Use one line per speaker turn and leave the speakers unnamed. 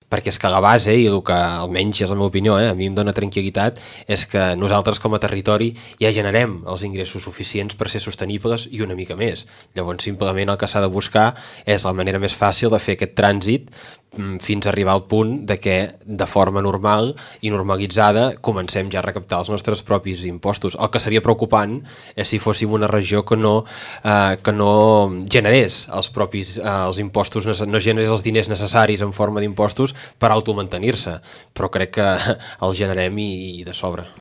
perquè és que la base, i el que almenys és la meva opinió, a mi em dona tranquil·litat, és que nosaltres com a territori ja generem els ingressos suficients per ser sostenibles i una mica més. Llavors simplement el que s'ha de buscar és la manera més fàcil de fer aquest trànsit fins a arribar al punt de que de forma normal i normalitzada comencem ja a recaptar els nostres propis impostos. El que seria preocupant és si fóssim una regió que no generés els impostos, no generés els diners necessaris en forma d'impostos per automantenir-se, però crec que els generem i de sobre.